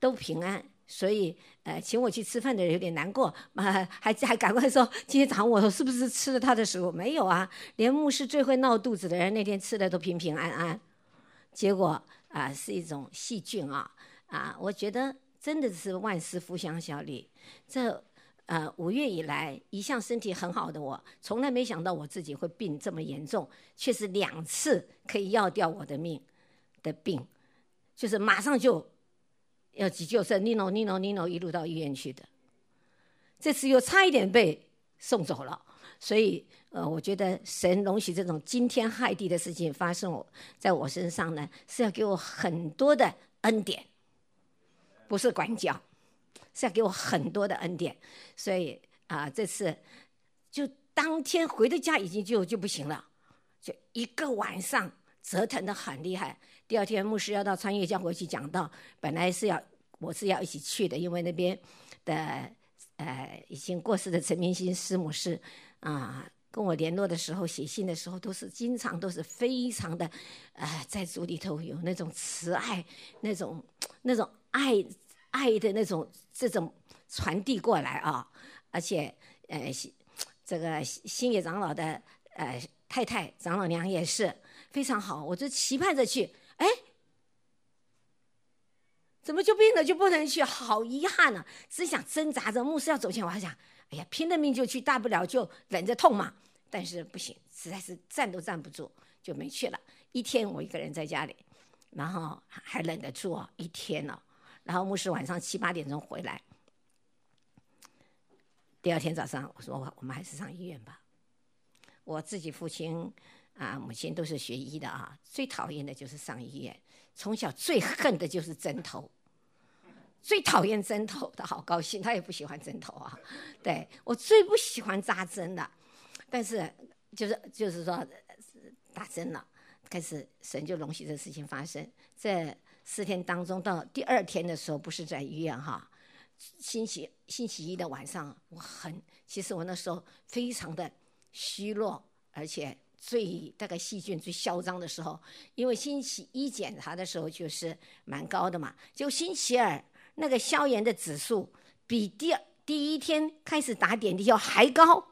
都平安。所以请我去吃饭的人有点难过，还赶快说今天早上我是不是吃了他的食物？没有啊，连牧师最会闹肚子的人那天吃的都平平安安。结果是一种细菌我觉得真的是万事互相效力。这5月以来，一向身体很好的我，从来没想到我自己会病这么严重，却是2次可以要掉我的命的病，就是马上就要急救车，Nino 一路到医院去的。这次又差一点被送走了，所以我觉得神容许这种惊天骇地的事情发生在我身上呢，是要给我很多的恩典，不是管教，是要给我很多的恩典。所以这次就当天回到家已经就不行了，就一个晚上折腾得很厉害。第二天牧师要到穿越教会去讲道，本来我是要一起去的，因为那边的已经过世的陈明心师母是跟我联络的时候，写信的时候经常都是非常的在主里头有那种慈爱，那种爱的这种传递过来而且这个新野长老的太太长老娘也是非常好，我就期盼着去，怎么就病了就不能去？好遗憾啊！只想挣扎着，牧师要走前，我还想，哎呀，拼了命就去，大不了就忍着痛嘛。但是不行，实在是站都站不住，就没去了。1天我一个人在家里，然后还忍得住1天了。然后牧师晚上7、8点钟回来，第2天早上我说我们还是上医院吧。我自己父亲母亲都是学医的最讨厌的就是上医院。从小最恨的就是针头，最讨厌针头，他好高兴，他也不喜欢针头对，我最不喜欢扎针的，但是就是说打针了，开始神就容许这事情发生。这4天当中，到第2天的时候，不是在医院星期一的晚上，其实我那时候非常的虚弱，而且大概细菌最嚣张的时候，因为星期一检查的时候就是蛮高的嘛，就星期2那个消炎的指数比第1天开始打点滴要还高，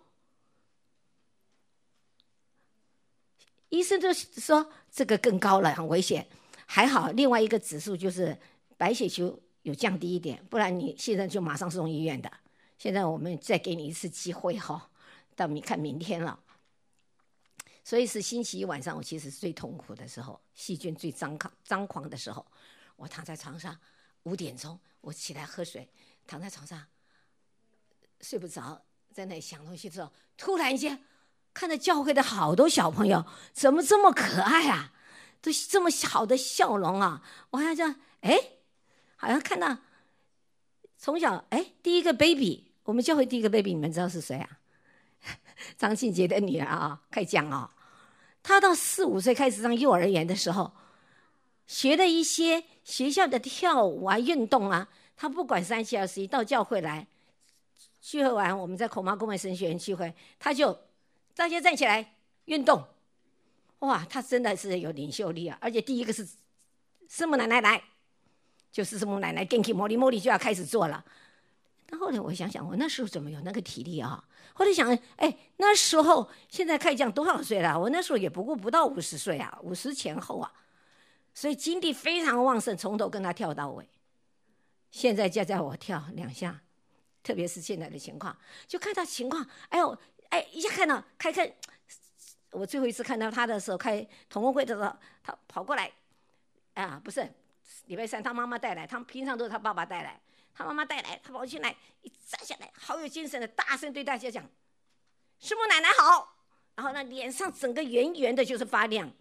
医生就说这个更高了，很危险。还好另外一个指数就是白血球有降低一点，不然你现在就马上送医院的。现在我们再给你一次机会到看明天了。所以是星期一晚上，我其实是最痛苦的时候，细菌最张狂的时候。我躺在床上，5点钟我起来喝水，躺在床上睡不着，在那里想东西之后，突然间看到教会的好多小朋友怎么这么可爱都这么好的笑容我好像好像看到从小第一个 baby， 我们教会第一个 baby 你们知道是谁张庆杰的女儿开讲她到4、5岁开始上幼儿园的时候，学的一些学校的跳舞运动她不管3、7、21到教会来聚会完，我们在孔妈公会神学院聚会，她就大家站起来运动。哇，她真的是有领袖力而且第一个是师母奶奶来，就是师母奶奶跟起茉莉就要开始做了。但后来我想想，我那时候怎么有那个体力后来想那时候现在开讲多少岁了？我那时候也不到50岁50前后所以精力非常旺盛，从头跟他跳到尾。现在叫我跳2下，特别是现在的情况，就看到情况，一下看到我最后一次看到他的时候，开同工会的时候，他跑过来不是礼拜3他妈妈带来，他们平常都是他爸爸带来，他妈妈带来，他跑进来一站下来，好有精神的大声对大家讲师母奶奶好，然后呢脸上整个圆圆的就是发亮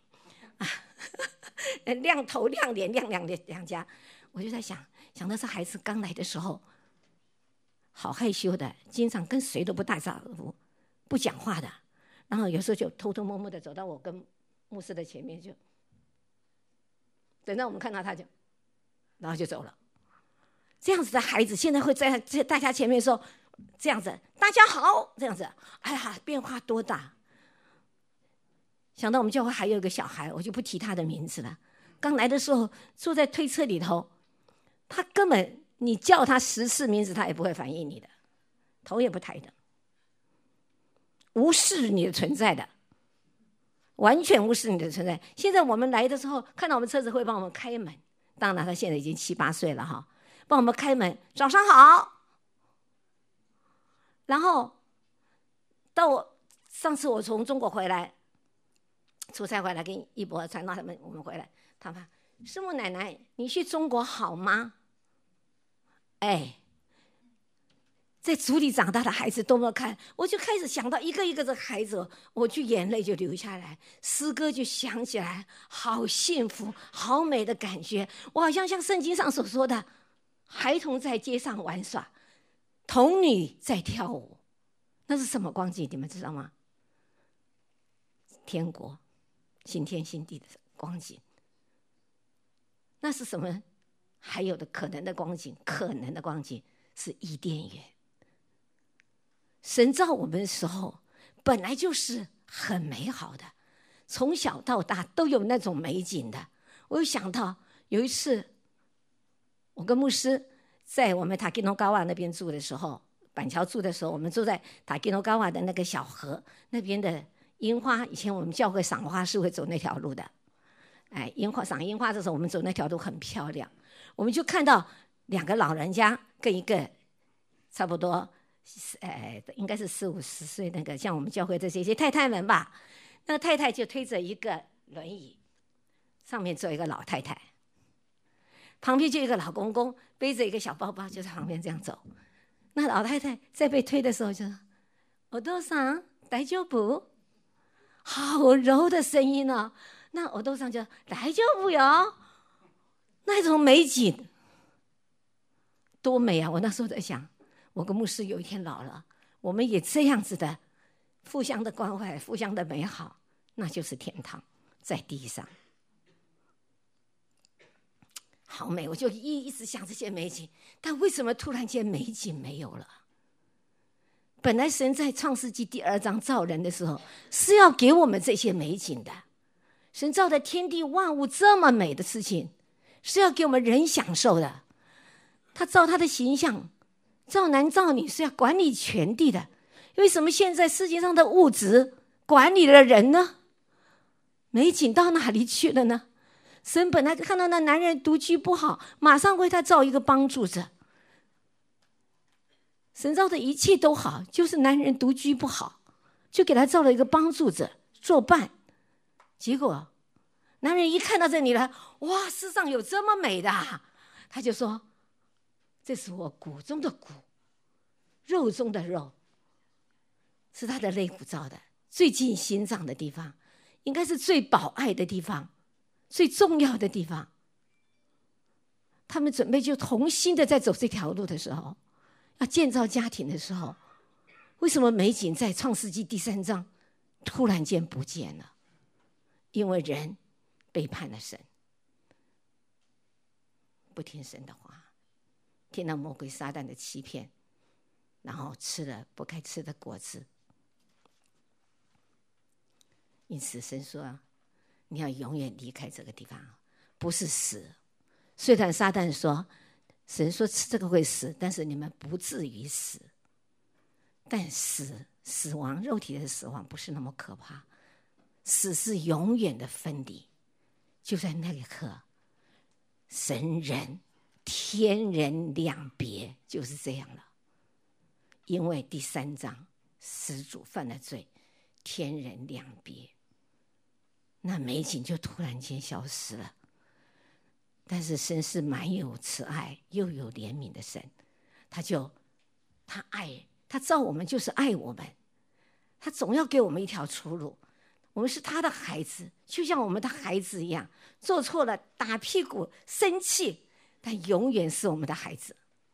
亮头亮脸亮两家。我就在想到这孩子刚来的时候好害羞的，经常跟谁都不打招呼，不讲话的，然后有时候就偷偷摸摸的走到我跟牧师的前面，就等到我们看到他就然后就走了。这样子的孩子现在会在大家前面说这样子大家好，这样子变化多大。想到我们教会还有一个小孩，我就不提他的名字了，刚来的时候坐在推车里头， 他根本你叫他10次名字，他也不会反应你的，头也不抬的，无视你的存在的，完全无视你的存在。现在我们来的时候，看到我们车子会帮我们开门，当然他现在已经7、8岁了哈，帮我们开门，早上好。然后到上次我从中国回来，出差回来跟一博传到我们回来，他们师母奶奶，你去中国好吗？哎，在主里长大的孩子多么看，我就开始想到一个一个的孩子，我就眼泪就流下来，诗歌就想起来，好幸福，好美的感觉。我好像圣经上所说的，孩童在街上玩耍，童女在跳舞，那是什么光景？你们知道吗？天国，新天新地的光景。那是什么？还有的可能的光景，可能的光景是伊甸园。神造我们的时候，本来就是很美好的，从小到大都有那种美景的。我有想到有一次，我跟牧师在我们塔吉诺高瓦那边住的时候，板桥住的时候，我们住在塔吉诺高瓦的那个小河那边的樱花。以前我们教会赏花是会走那条路的，哎，赏樱花的时候，我们走那条路很漂亮。我们就看到2个老人家跟一个差不多，应该是40、50岁那个，像我们教会的这些太太们吧。那个太太就推着一个轮椅，上面坐一个老太太，旁边就一个老公公背着一个小包包，就在旁边这样走。那老太太在被推的时候就说：“お父さん大丈夫？”好柔的声音哦。那お父さん就大丈夫よ。那种美景多美啊！我那时候在想，我跟牧师有一天老了，我们也这样子的互相的关怀，互相的美好，那就是天堂在地上，好美。我就一直想这些美景，但为什么突然间美景没有了？本来神在创世纪第2章造人的时候是要给我们这些美景的，神造的天地万物这么美的事情是要给我们人享受的。他造他的形象，造男造女是要管理全地的。为什么现在世界上的物质管理了人呢？美景到哪里去了呢？神本来看到那男人独居不好，马上为他造一个帮助者。神造的一切都好，就是男人独居不好，就给他造了一个帮助者作伴。结果男人一看到这里了，哇，世上有这么美的啊，他就说：“这是我骨中的骨，肉中的肉，是他的肋骨造的，最近心脏的地方，应该是最宝爱的地方，最重要的地方。”他们准备就同心的在走这条路的时候，要建造家庭的时候，为什么美景在创世纪第3章突然间不见了？因为人背叛了神，不听神的话，听到魔鬼撒旦的欺骗，然后吃了不该吃的果子。因此神说，你要永远离开这个地方，不是死。虽然撒旦说，神说吃这个会死，但是你们不至于死。但死亡，肉体的死亡不是那么可怕，死是永远的分离。就在那一刻，神人天人两别，就是这样了。因为第3章始祖犯了罪，天人两别，那美景就突然间消失了。但是神是满有慈爱又有怜悯的神，他爱，他造我们就是爱我们，他总要给我们一条出路。我们是他的孩子，就像我们的孩子一样，做错了打屁股生气，但永远是我们的孩子，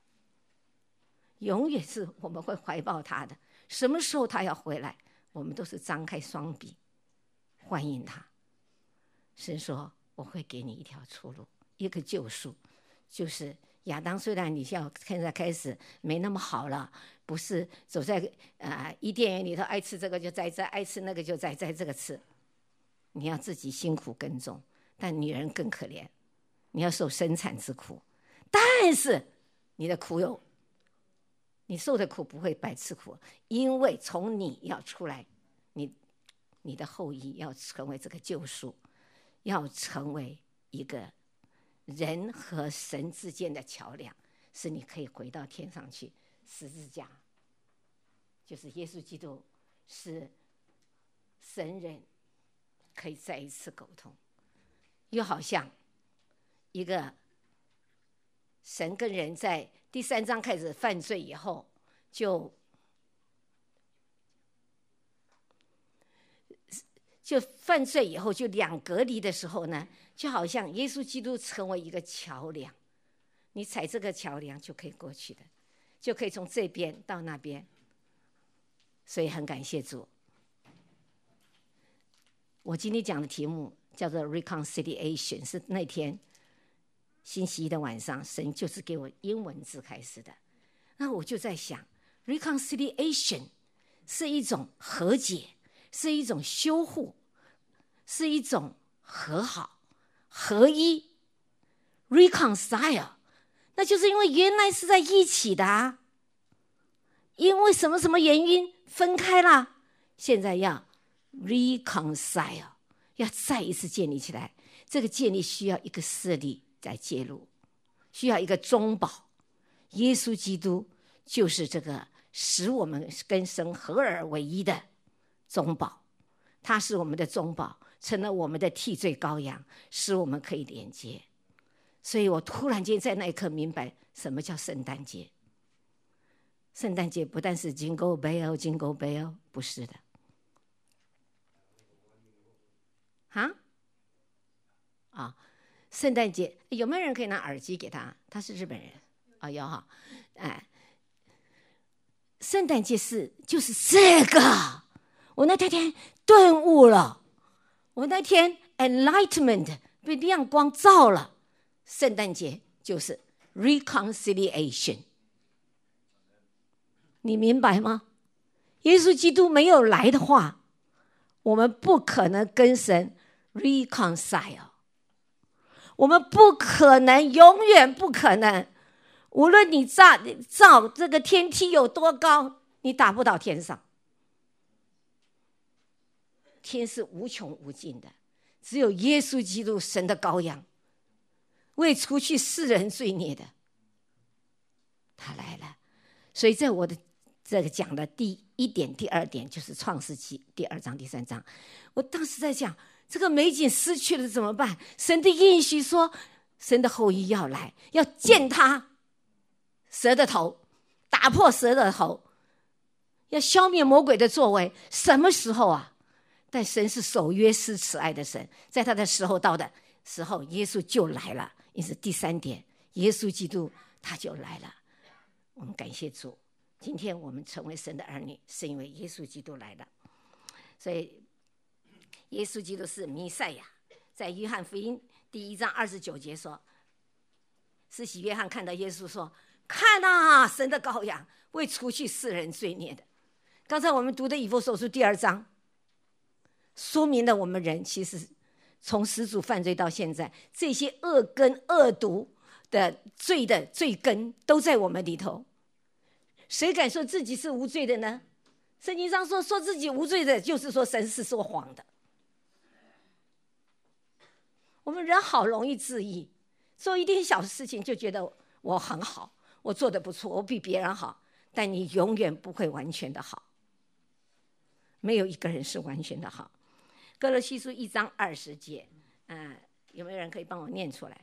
永远是我们会怀抱他的。什么时候他要回来，我们都是张开双臂欢迎他。神说，我会给你一条出路，一个救赎。就是亚当，虽然你现在开始没那么好了，不是走在伊甸园里头，爱吃这个就摘，爱吃那个就摘这个吃，你要自己辛苦耕种。但女人更可怜，你要受生产之苦。 但是你的苦你受的苦不会白吃苦，因为从你要出来，你的后裔要成为这个救赎，要成为一个人和神之间的桥梁，使你可以回到天上去。十字架就是耶稣基督，是神人可以再一次沟通，又好像一个神跟人在第3章开始犯罪以后，就犯罪以后就两隔离的时候呢，就好像耶稣基督成为一个桥梁，你踩这个桥梁就可以过去的，就可以从这边到那边。所以很感谢主。我今天讲的题目叫做 reconciliation， 是那天星期一的晚上神就是给我英文字开始的。那我就在想 reconciliation 是一种和解，是一种修护，是一种和好合一。 reconcile 那就是因为原来是在一起的啊，因为什么什么原因分开了，现在要 reconcile， 要再一次建立起来。这个建立需要一个势力在介入，需要一个中保。耶稣基督就是这个使我们跟神合而为一的中保，他是我们的中保，成了我们的替罪羔羊，使我们可以连接。所以我突然间在那一刻明白什么叫圣诞节。圣诞节不但是 Jingle Bell Jingle Bell， 不是的圣诞节有没有人可以拿耳机给他？他是日本人有哈。圣诞节就是这个，我那天顿悟了，我那天 enlightenment 被亮光照了。圣诞节就是 reconciliation， 你明白吗？耶稣基督没有来的话，我们不可能跟神 reconcile， 我们不可能，永远不可能。无论你造这个天梯有多高，你达不到天上。天是无穷无尽的，只有耶稣基督神的羔羊，为除去世人罪孽的，他来了。所以在我的这个讲的第1点、第2点就是创世纪第2章、第3章。我当时在想，这个美景失去了怎么办？神的应许说，神的后裔要来，要践踏蛇的头，打破蛇的头，要消灭魔鬼的作为。什么时候啊？但神是守约施慈爱的神，在他的时候到的时候，耶稣就来了。因此第3点，耶稣基督他就来了。我们感谢主，今天我们成为神的儿女，是因为耶稣基督来了。所以耶稣基督是弥赛亚。在约翰福音第1章29节说，施洗约翰看到耶稣说，看啊，神的羔羊，为除去世人罪孽的。刚才我们读的以弗所书第2章说明了我们人其实从始祖犯罪到现在，这些恶根恶毒的罪的罪根都在我们里头。谁敢说自己是无罪的呢？圣经上说自己无罪的，就是说神是说谎的。我们人好容易自义，做一点小事情就觉得我很好，我做得不错，我比别人好。但你永远不会完全的好，没有一个人是完全的好。歌罗西书1章20节，有没有人可以帮我念出来？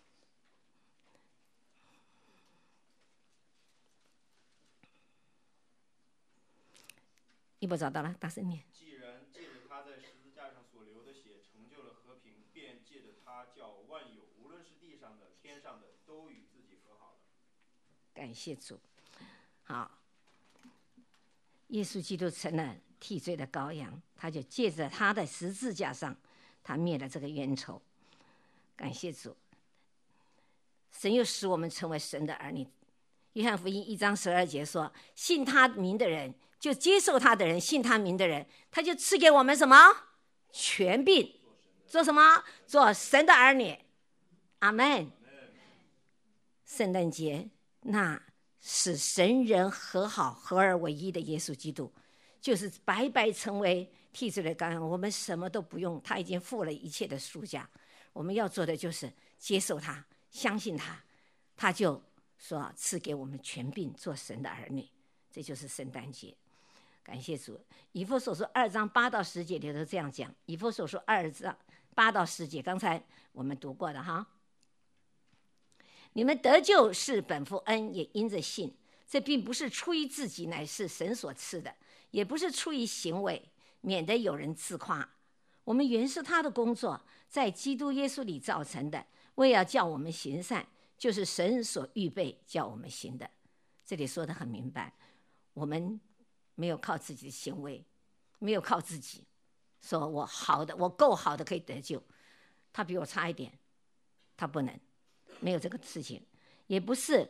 一波找到了，大声念。 既然借着他在十字架上所流的血成就了和平，便借着他叫万有，无论是地上的、天上的，都与自己和好了。 感谢主。好，耶稣基督成了替罪的羔羊，他就借着他的十字架上，他灭了这个冤仇。感谢主，神又使我们成为神的儿女。约翰福音1章12节说，信他名的人，就接受他的人，信他名的人，他就赐给我们什么？权柄，做什么？做神的儿女。阿们。 圣诞节那使神人和好合而为一的耶稣基督，就是白白成为替罪的羔羊，我们什么都不用，他已经付了一切的赎价，我们要做的就是接受他，相信他，他就说赐给我们权柄做神的儿女，这就是圣诞节。感谢主。以弗所书2章8到10节里头这样讲，以弗所书2章8到10节刚才我们读过的哈。你们得救是本乎恩，也因着信，这并不是出于自己，乃是神所赐的，也不是出于行为，免得有人自夸。我们原是他的工作，在基督耶稣里造成的，为要叫我们行善，就是神所预备叫我们行的。这里说得很明白，我们没有靠自己的行为，没有靠自己说我好的，我够好的可以得救，他比我差一点，他不能，没有这个事情，也不是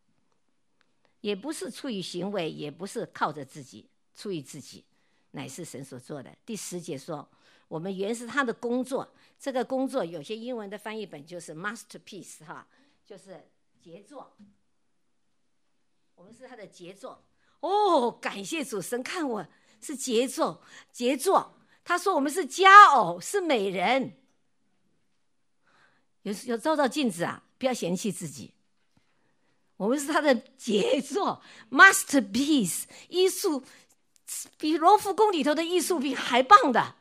出于行为，也不是靠着自己，出于自己，乃是神所做的。第10节说，我们原是他的工作，这个工作有些英文的翻译本就是 masterpiece 哈，就是杰作，我们是他的杰作。哦，感谢主，神看我是杰作，他说我们是佳偶，是美人。有照镜子啊，不要嫌弃自己，我们是他的杰作 masterpiece， 艺术比罗浮宫里头的艺术品还棒的。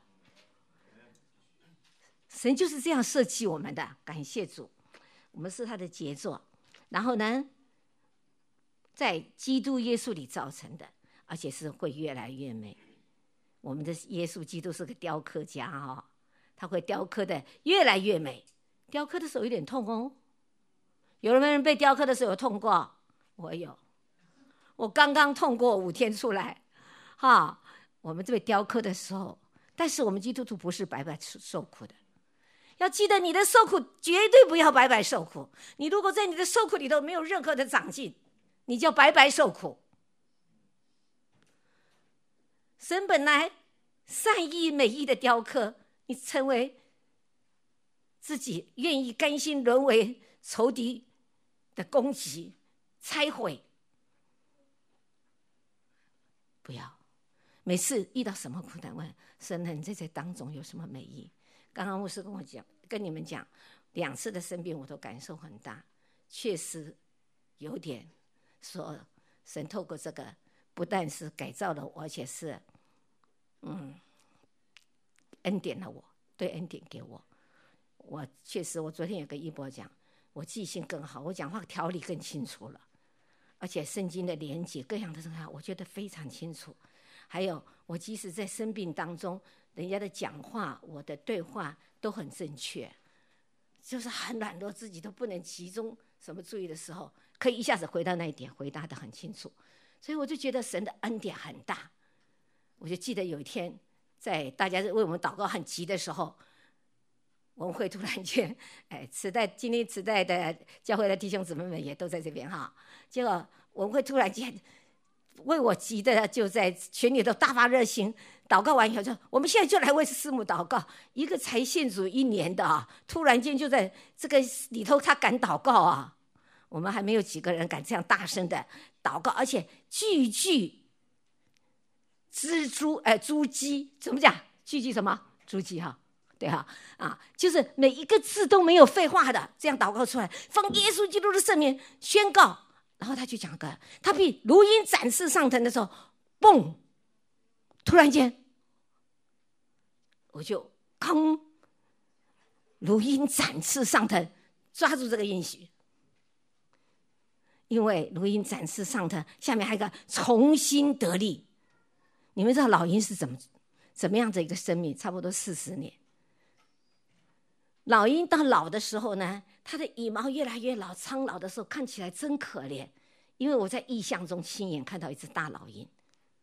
神就是这样设计我们的，感谢主，我们是他的杰作。然后呢，在基督耶稣里造成的，而且是会越来越美。我们的耶稣基督是个雕刻家哦，他会雕刻的越来越美。雕刻的时候有点痛哦，有没有人被雕刻的时候有痛过？我有，我刚刚痛过5天出来哈。我们这被雕刻的时候，但是我们基督徒不是白白受苦的，要记得你的受苦绝对不要白白受苦。你如果在你的受苦里头没有任何的长进，你就白白受苦。神本来善意美意的雕刻，你成为自己愿意甘心沦为仇敌的攻击拆毁，不要每次遇到什么苦难问神，你在这当中有什么美意。刚刚牧师跟我讲，跟你们讲2次的生病我都感受很大，确实有点说神透过这个不但是改造了我，而且是恩典了我，对恩典给我。我确实，我昨天有跟一博讲，我记性更好，我讲话条理更清楚了，而且圣经的连结各样的东西我觉得非常清楚。还有我即使在生病当中，人家的讲话我的对话都很正确，就是很软弱，自己都不能集中什么注意的时候，可以一下子回到那一点，回答得很清楚。所以我就觉得神的恩典很大。我就记得有一天在大家为我们祷告很急的时候，我们会突然间今天慈代的教会的弟兄姊妹们也都在这边哈，结果我们会突然间为我急的就在群里头大发热心，祷告完以后说我们现在就来为师母祷告。一个才信主1年的啊，突然间就在这个里头他敢祷告啊，我们还没有几个人敢这样大声的祷告，而且句句珠玑，怎么讲？句句什么？珠玑哈，对哈就是每一个字都没有废话的，这样祷告出来，奉耶稣基督的圣名宣告。然后他就讲个，他比如鹰展翅上腾的时候，嘣，突然间，我就吭，如鹰展翅上腾，抓住这个应许。因为如鹰展翅上腾，下面还有一个重新得力。你们知道老鹰是怎么样的一个生命？差不多40年。老鹰到老的时候呢，它的羽毛越来越老，苍老的时候看起来真可怜。因为我在异象中亲眼看到一只大老鹰，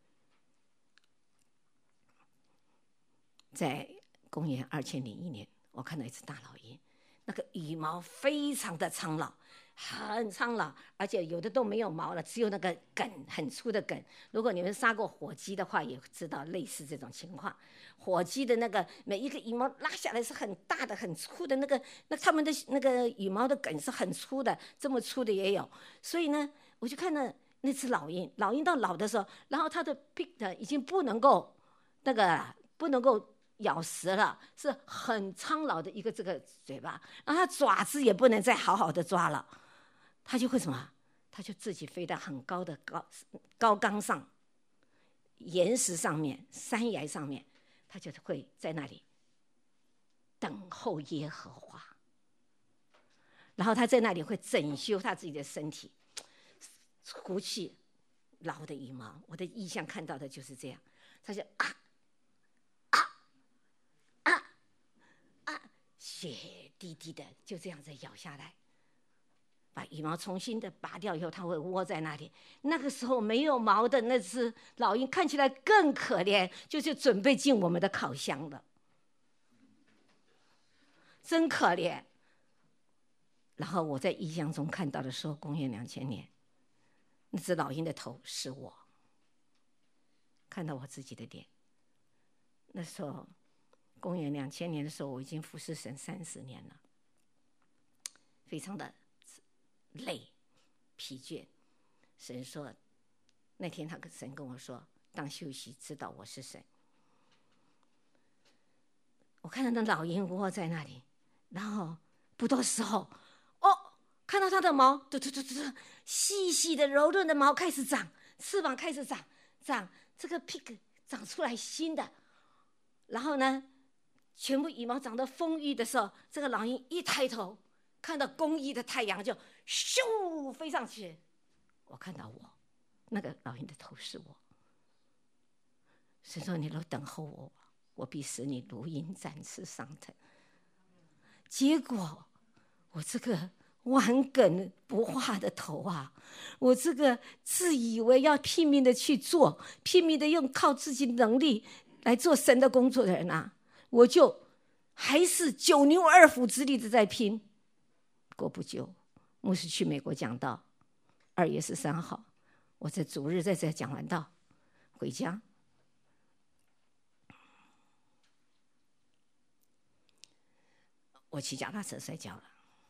在公元2001年，我看到一只大老鹰，那个羽毛非常的苍老， 很苍老，而且有的都没有毛了，只有那个梗很粗的梗。如果你们杀过火鸡的话，也知道类似这种情况。火鸡的那个每一个羽毛拉下来是很大的、很粗的，那它们的那个羽毛的梗是很粗的，这么粗的也有。所以呢，我就看到那只老鹰，老鹰到老的时候，然后它的 beak 已经不能够咬食了，是很苍老的一个这个嘴巴，然后它爪子也不能再好好的抓了，它就会什么？它就自己飞到很高的高岗上、岩石上面、山崖上面，它就会在那里等候耶和华。然后它在那里会整修它自己的身体，除去老的羽毛。我的意象看到的就是这样，它就血滴滴的就这样子咬下来，把羽毛重新的拔掉以后，它会窝在那里。那个时候没有毛的那只老鹰看起来更可怜，就是准备进我们的烤箱了，真可怜。然后我在异象中看到的时候，公元2000年，那只老鹰的头是我，看到我自己的脸。那时候公元2000年的时候，我已经服侍神30年了，非常的累疲倦。神说，那天神跟我说，当休息，知道我是神。我看到那老鹰窝在那里，然后不多时候，看到它的毛，细细的柔润的毛开始长，翅膀开始长，这个 pig 长出来新的，然后呢，全部羽毛长得丰腴的时候，这个老鹰一抬头，看到公义的太阳就咻飞上去。我看到我，那个老鹰的头是我。神说：“你若等候我，我必使你如鹰展翅上腾。”结果我这个顽梗不化的头啊，我这个自以为要拼命的去做，拼命的用靠自己能力来做神的工作的人啊，我就还是9牛2虎之力的在拼。过不久，牧师去美国讲道，2月13号，我在主日在这讲完道，回家，我骑脚踏车摔跤了，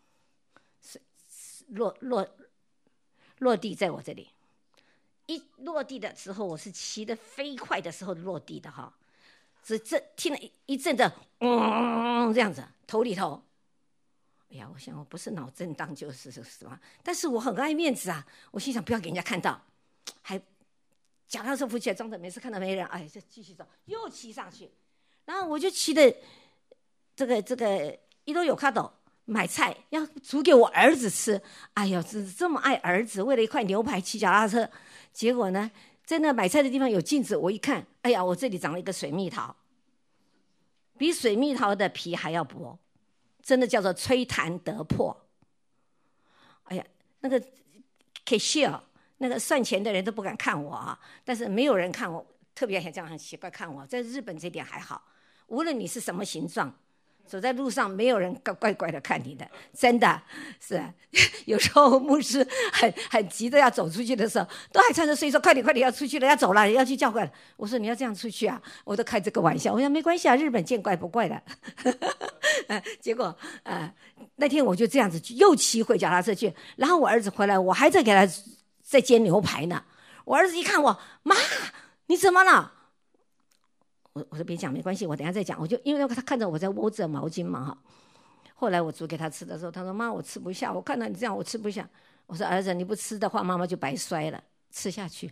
落地在我这里。一落地的时候，我是骑得飞快的时候落地的哈，这听了一阵的这样子，头里头。哎呀，我想我不是脑震荡就是什么，但是我很爱面子啊，我心想不要给人家看到，还脚踏车扶起来装着没事，看到没人，哎，就继续走，又骑上去，然后我就骑的这个一路有卡斗买菜要煮给我儿子吃，哎呦，这么爱儿子，为了一块牛排骑脚踏车，结果呢，在那买菜的地方有镜子，我一看，哎呀，我这里长了一个水蜜桃，比水蜜桃的皮还要薄。真的叫做吹弹得破。哎呀，那个 cashier 那个算钱的人都不敢看我啊，但是没有人看我，特别这样很奇怪看我。在日本这点还好，无论你是什么形状，走在路上没有人怪怪的看你的，真的是。有时候牧师很急着要走出去的时候，都还穿着睡衣说快点要出去了，要走了，要去教会了。我说你要这样出去啊，我都开这个玩笑。我说没关系啊，日本见怪不怪的。结果那天我就这样子又骑回脚踏车去，然后我儿子回来，我还在给他在煎牛排呢。我儿子一看我，妈，你怎么了？我说别讲，没关系，我等一下再讲。我就因为他看着我在窝着毛巾嘛哈。后来我煮给他吃的时候，他说妈，我吃不下，我看到你这样我吃不下。我说儿子，你不吃的话，妈妈就白摔了，吃下去。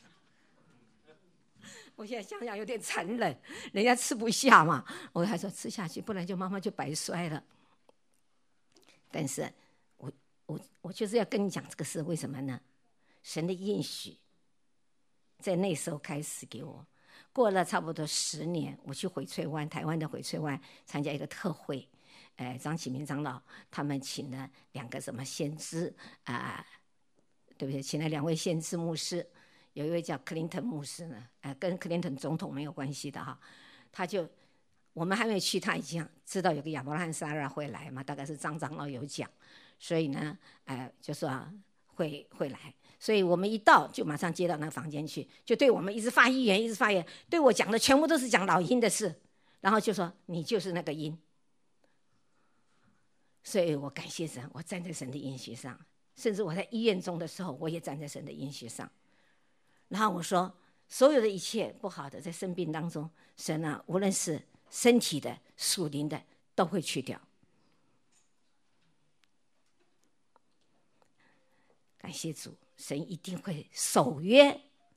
我现在想想有点残忍，人家吃不下嘛，我还说吃下去，不然就妈妈就白摔了。但是我就是要跟你讲这个事，为什么呢？神的应许在那时候开始给我，过了差不多10年，我去翡翠湾，台湾的翡翠湾参加一个特会，张启明长老他们请了2个什么先知对不对？请了2位先知牧师。有一位叫克林顿牧师呢，跟克林顿总统没有关系的哈，我们还没去，他已经知道有个亚伯拉罕撒拉会来嘛，大概是张长老有讲， 所以呢，就说会来。所以我们一到就马上接到那个房间去，就对我们一直发预言，一直发预言，对我讲的全部都是讲老鹰的事，然后就说你就是那个鹰。所以我感谢神，我站在神的应许上，甚至我在医院中的时候，我也站在神的应许上。然后我说，所有的一切不好的在生病当中，神啊，无论是身体的、属灵的，都会去掉。感谢主，神一定会守约、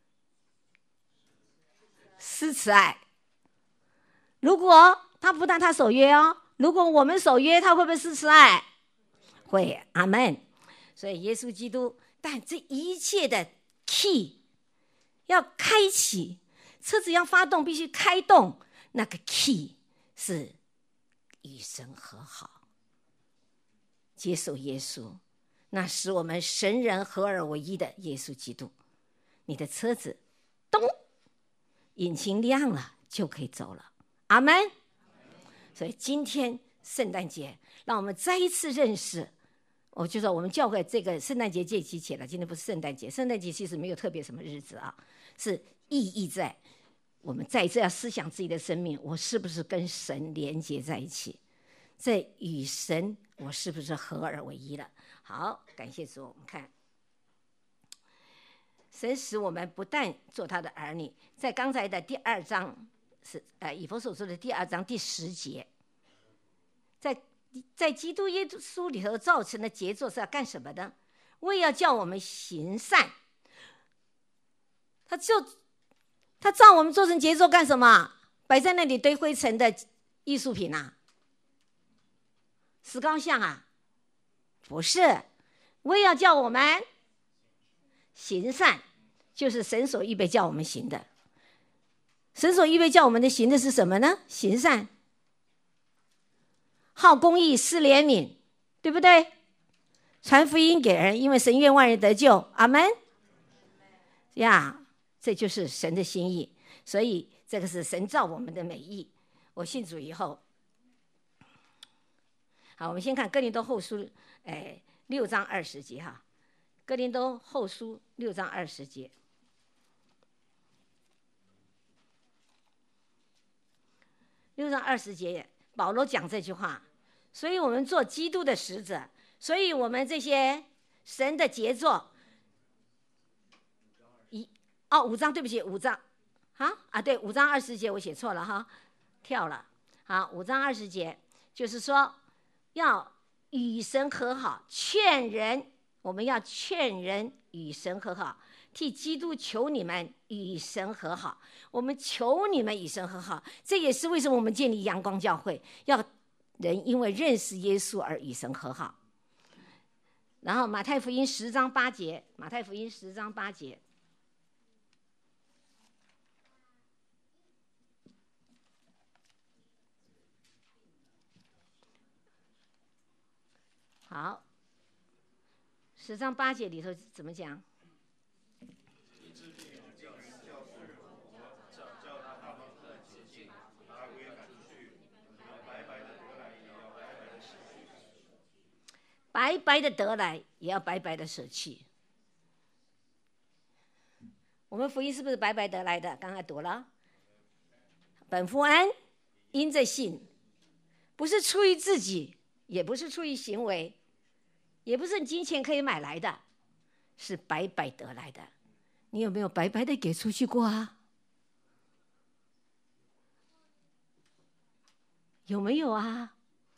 施慈爱。如果他不但他守约哦，如果我们守约，他会不会施慈爱？会，阿们。所以耶稣基督，但这一切的 key 要开启，车子要发动，必须开动，那个 key 是与神和好，接受耶稣，那使我们神人合而为一的耶稣基督。你的车子咚，引擎亮了就可以走了，阿们。所以今天圣诞节，让我们再一次认识，我就说我们教会这个圣诞节节期起了，今天不是圣诞节，圣诞节其实没有特别什么日子啊，是意义在我们再一次要思想自己的生命，我是不是跟神连接在一起，在与神我是不是合而为一了。好，感谢主。我们看神使我们不但做他的儿女，在刚才的第2章是以弗所书的第2章第10节，在基督耶稣里头造成的杰作是要干什么呢？为要叫我们行善。他造我们做成杰作干什么？摆在那里堆灰尘的艺术品啊，石膏像啊？不是，为要叫我们行善，就是神所预备叫我们行的。神所预备叫我们的行的是什么呢？行善，好公义，施怜悯，对不对？传福音给人，因为神愿万人得救，阿们呀，这就是神的心意。所以这个是神造我们的美意。我信主以后，好，我们先看哥林多后书6章20节哈，哥林多后书6章20节。6章20节，保罗讲这句话，所以我们做基督的使者，所以我们这些神的杰作，5章，对不起，5章对，5章20节我写错了哈，跳了。好，5章20节就是说要与神和好，劝人，我们要劝人与神和好，替基督求你们与神和好。我们求你们与神和好，这也是为什么我们建立阳光教会，要人因为认识耶稣而与神和好。然后马太福音10章8节，马太福音10章8节。好，10章8节里头怎么讲？白白的得来，也要白白的舍弃。我们福音是不是白白得来的？刚才读了，本乎恩，因着信，不是出于自己，也不是出于行为，也不是金钱可以买来的，是白白得来的。你有没有白白的给出去过啊？有没有啊？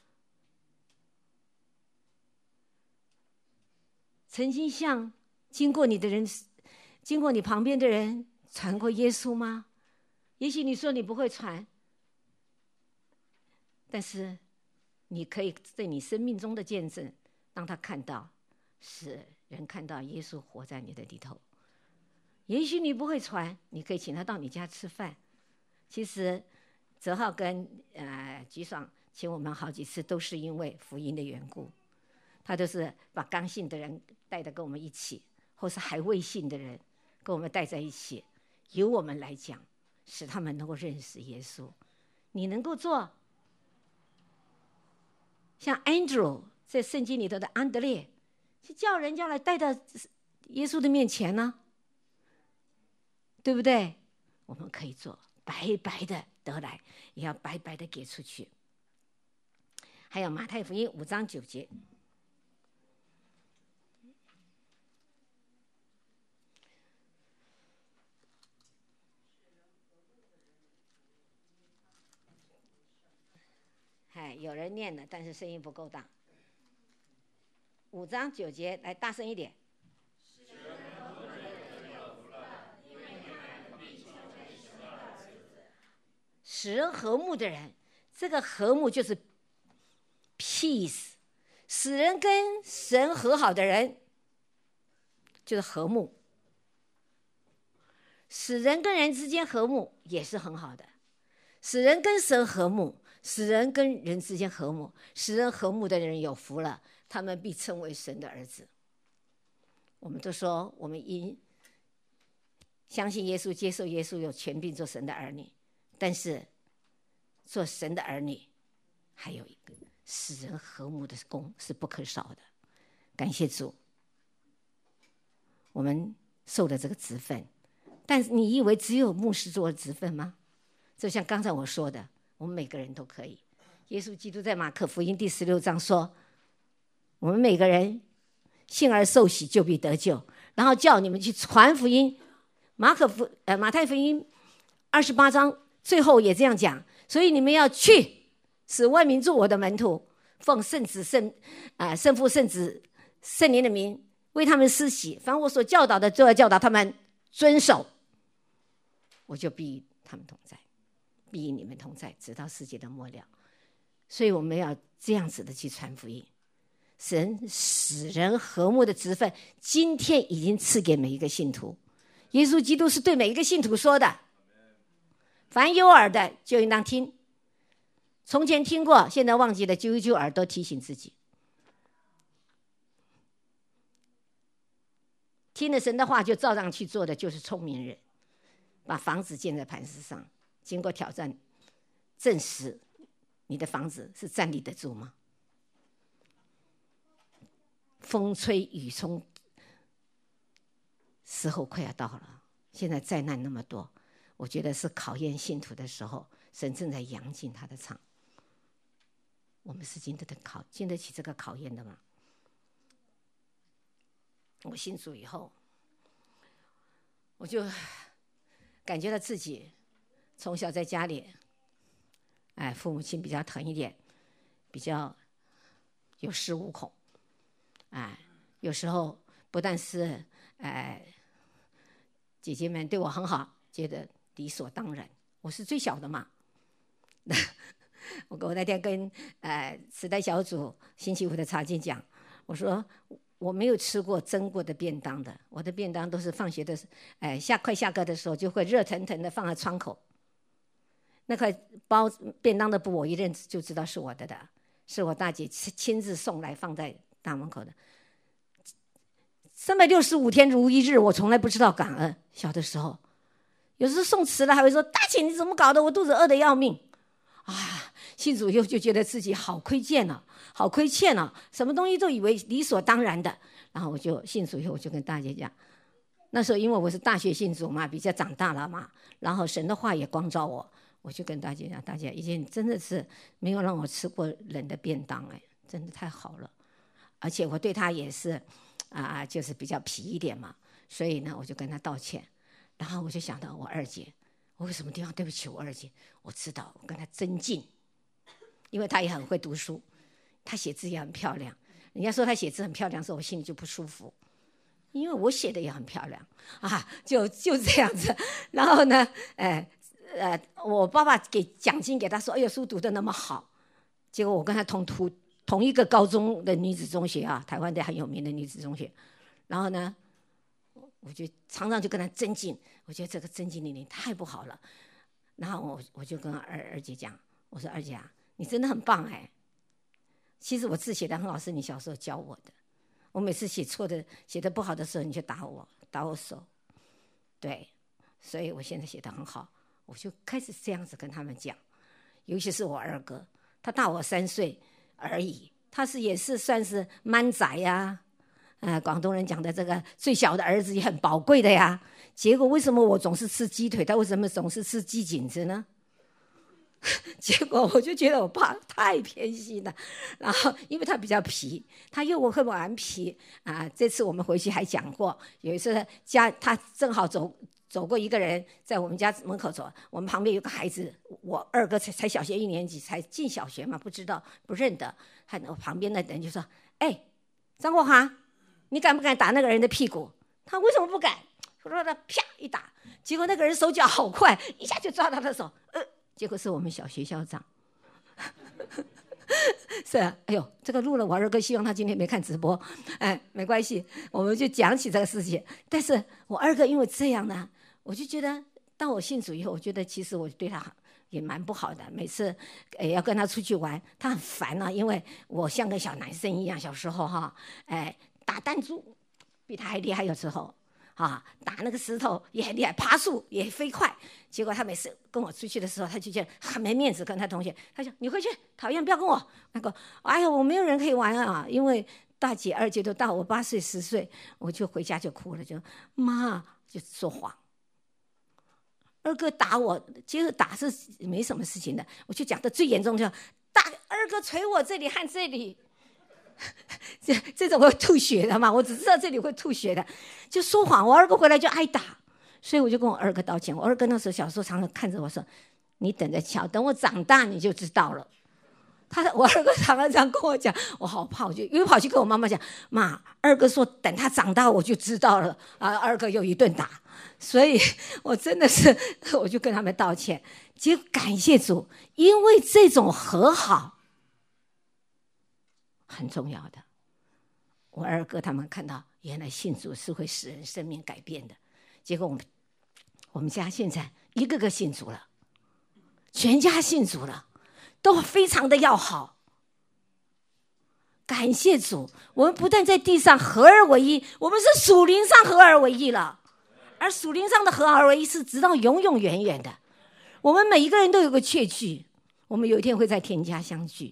曾经向经过你的人，经过你旁边的人传过耶稣吗？也许你说你不会传，但是你可以在你生命中的见证，让他看到，使人看到耶稣活在你的里头。也许你不会传，你可以请他到你家吃饭。其实泽浩跟菊爽请我们好几次，都是因为福音的缘故。他都是把刚信的人带着跟我们一起，或是还未信的人跟我们带在一起，由我们来讲，使他们能够认识耶稣。你能够做像 Andrew 在圣经里头的安德烈，去叫人家来带到耶稣的面前呢，对不对？我们可以做，白白的得来，也要白白的给出去。还有马太福音5章9节，有人念了，但是声音不够大。5章9节，来大声一点。使人和睦的人，这个和睦就是 peace， 使人跟神和好的人就是和睦。使人跟人之间和睦也是很好的，使人跟神和睦，使人跟人之间和睦，使人和睦的人有福了，他们必称为神的儿子。我们都说我们因相信耶稣，接受耶稣，有权柄做神的儿女，但是做神的儿女还有一个使人和睦的功是不可少的。感谢主，我们受了这个职分。但是你以为只有牧师做职分吗？就像刚才我说的，我们每个人都可以。耶稣基督在马可福音第16章说，我们每个人信而受洗就必得救，然后叫你们去传福音。马太福音28章最后也这样讲，所以你们要去，使万民做我的门徒，奉圣子圣父圣子圣灵的名为他们施洗，凡我所教导的，就要教导他们遵守，我就必与他们同在，必与你们同在，直到世界的末了。所以我们要这样子的去传福音。神使人和睦的职分今天已经赐给每一个信徒。耶稣基督是对每一个信徒说的，凡有耳的就应当听，从前听过现在忘记了，揪一揪耳朵提醒自己。听了神的话就照样去做的就是聪明人。把房子建在磐石上，经过挑战证实你的房子是站立得住吗？风吹雨冲，时候快要到了，现在灾难那么多，我觉得是考验信徒的时候，神正在扬进他的场。我们是经得起这个考验的吗？我信主以后，我就感觉到自己从小在家里，父母亲比较疼一点，比较有恃无恐，有时候不但是姐姐们对我很好，觉得理所当然，我是最小的嘛。我那天跟时代小组星期五的查经讲，我说我没有吃过蒸过的便当的，我的便当都是放学的快下课的时候就会热腾腾的放在窗口，那块包便当的布我一认就知道是我的，是我大姐亲自送来放在大门口的。365天如一日，我从来不知道感恩。小的时候有时候送迟了还会说，大姐你怎么搞的，我肚子饿得要命啊！信主以后就觉得自己好亏欠了，好亏欠了，什么东西都以为理所当然的。然后我就信主以后，我就跟大姐讲，那时候因为我是大学信主嘛，比较长大了嘛，然后神的话也光照我，我就跟大姐讲，大姐以前真的是没有让我吃过冷的便当，真的太好了，而且我对她也是就是比较皮一点嘛，所以呢我就跟她道歉。然后我就想到我二姐，我为什么地方对不起我二姐？我知道我跟她增进，因为她也很会读书，她写字也很漂亮。人家说她写字很漂亮的时候，我心里就不舒服，因为我写的也很漂亮就这样子。然后呢，我爸爸给奖金给她说，哎呦，书读得那么好。结果我跟她同一个高中的女子中学台湾的很有名的女子中学。然后呢，我就常常就跟她增进，我觉得这个增进你太不好了。然后我就跟二姐讲，我说二姐你真的很棒其实我字写得很好，是你小时候教我的。我每次写错的、写得不好的时候，你就打我手。对，所以我现在写得很好。我就开始这样子跟他们讲，尤其是我二哥，他大我3岁而已， 他也是算是蛮仔呀，广东人讲的这个最小的儿子也很宝贵的呀。结果为什么我总是吃鸡腿，他为什么总是吃鸡颈子呢？结果我就觉得我爸太偏心了，然后因为他比较皮，他又会玩皮啊。这次我们回去还讲过，有一次他正好走过一个人在我们家门口走，我们旁边有个孩子，我二哥才小学1年级，才进小学嘛，不知道不认得，我旁边的人就说：“哎，张国华，你敢不敢打那个人的屁股？”他为什么不敢？我说他啪一打，结果那个人手脚好快，一下就抓到他的手，结果是我们小学校长。是啊，哎呦，这个录了，我二哥希望他今天没看直播，没关系，我们就讲起这个事情。但是我二哥因为这样呢，我就觉得，当我信主以后，我觉得其实我对他也蛮不好的。每次要跟他出去玩，他很烦啊，因为我像个小男生一样，小时候哈，打弹珠比他还厉害，有时候。打那个石头也很厉害，爬树也飞快。结果他每次跟我出去的时候，他就觉得很没面子，跟他同学，他说：“你回去，讨厌，不要跟我。”那个，哎呀，我没有人可以玩啊，因为大姐、二姐都大我8岁、10岁，我就回家就哭了，就妈就说谎。二哥打我，其实打是没什么事情的，我就讲的最严重，就打二哥捶我这里和这里。这种会吐血的嘛？我只知道这里会吐血的，就说谎。我二哥回来就挨打，所以我就跟我二哥道歉。我二哥那时候小时候常常看着我说：“你等着瞧，等我长大你就知道了。”我二哥常常这样跟我讲，我好怕，我就又跑去跟我妈妈讲：“妈，二哥说等他长大我就知道了。”二哥又一顿打，所以我真的是，我就跟他们道歉。结果感谢主，因为这种和好。很重要的，我二哥他们看到原来信主是会使人生命改变的，结果我们家现在一个个信主了，全家信主了，都非常的要好。感谢主，我们不但在地上合而为一，我们是属灵上合而为一了，而属灵上的合而为一是直到永永远远的。我们每一个人都有个确据，我们有一天会在天家相聚。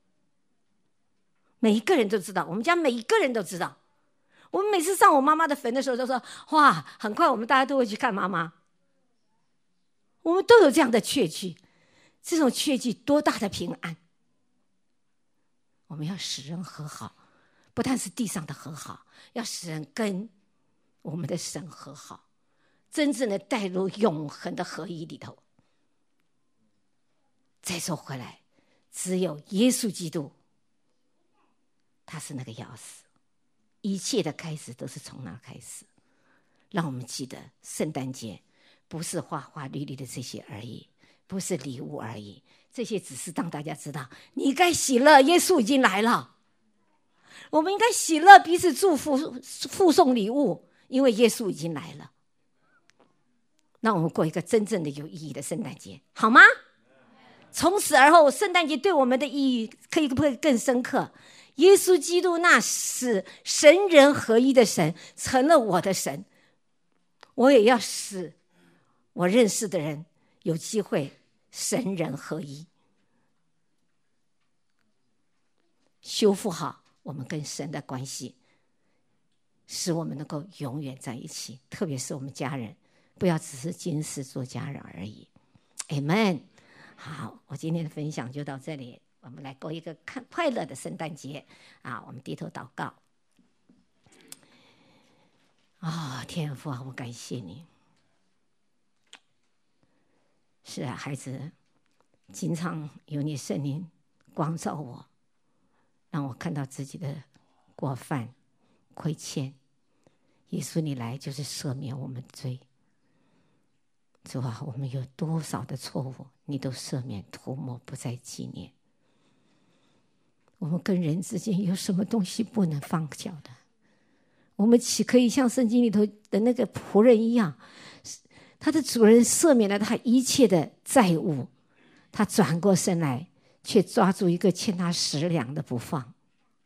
每一个人都知道，我们家每一个人都知道。我们每次上我妈妈的坟的时候都说：“哇，很快我们大家都会去看妈妈。”我们都有这样的确据，这种确据多大的平安！我们要使人和好，不但是地上的和好，要使人跟我们的神和好，真正的带入永恒的合一里头。再说回来，只有耶稣基督。他是那个钥匙，一切的开始都是从那开始。让我们记得圣诞节不是花花绿绿的这些而已，不是礼物而已，这些只是让大家知道你该喜乐，耶稣已经来了。我们应该喜乐，彼此祝福，附送礼物，因为耶稣已经来了。让我们过一个真正的有意义的圣诞节，好吗？从此而后，圣诞节对我们的意义不可以更深刻？耶稣基督那使神人合一的神成了我的神，我也要使我认识的人有机会神人合一，修复好我们跟神的关系，使我们能够永远在一起。特别是我们家人，不要只是今世做家人而已。 Amen。 好，我今天的分享就到这里，我们来过一个快乐的圣诞节我们低头祷告。天父我感谢你。是啊，孩子，经常有你圣灵光照我，让我看到自己的过犯亏欠。耶稣你来就是赦免我们罪。主啊，我们有多少的错误你都赦免涂抹，不再纪念。我们跟人之间有什么东西不能放下的？我们岂可以像圣经里头的那个仆人一样，他的主人赦免了他一切的债务，他转过身来却抓住一个欠他10两的不放。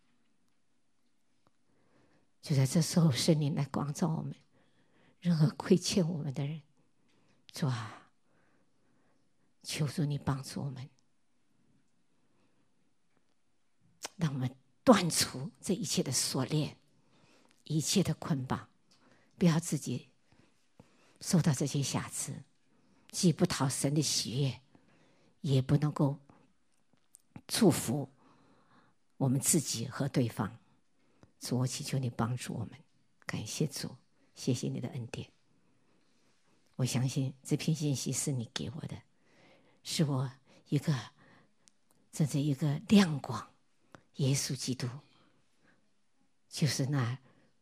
就在这时候，圣灵来光照我们，任何亏欠我们的人，主啊，求主你帮助我们。 让我们断除这一切的锁链，一切的捆绑，不要自己受到这些瑕疵，既不讨神的喜悦，也不能够祝福我们自己和对方。主，我祈求你帮助我们。感谢主，谢谢你的恩典。我相信这篇信息是你给我的，是我真是一个亮光。耶稣基督就是那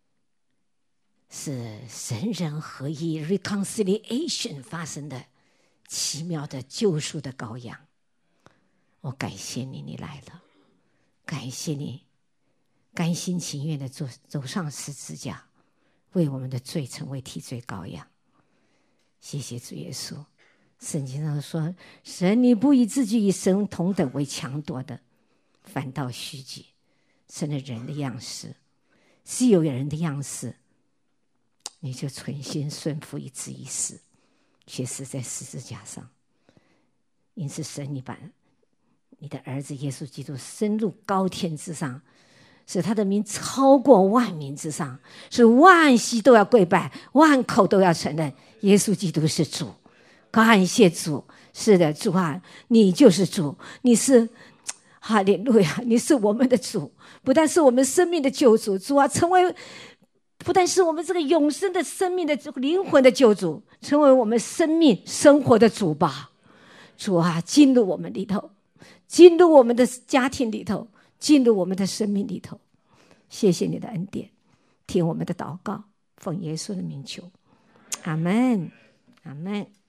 是神人合一 reconciliation 发生的奇妙的救赎的羔羊。我感谢你，你来了，感谢你甘心情愿的走上十字架，为我们的罪成为替罪羔羊。谢谢主耶稣。圣经上说，神你不以自己与神同等为强夺的，反倒虚己，成了人的样式，是有人的样式，你就存心顺服，以至于死，却死在十字架上。因此神你把你的儿子耶稣基督升入高天之上，使他的名超过万名之上，使万膝都要跪拜，万口都要承认耶稣基督是主。感谢主，是的，主啊，你就是主，你是哈利路亚，你是我们的主，不但是我们生命的救主，主啊，不但是我们这个永生的生命的灵魂的救主，成为我们生命生活的主吧。主啊，进入我们里头，进入我们的家庭里头，进入我们的生命里头。谢谢你的恩典，听我们的祷告，奉耶稣的名求，阿们，阿们。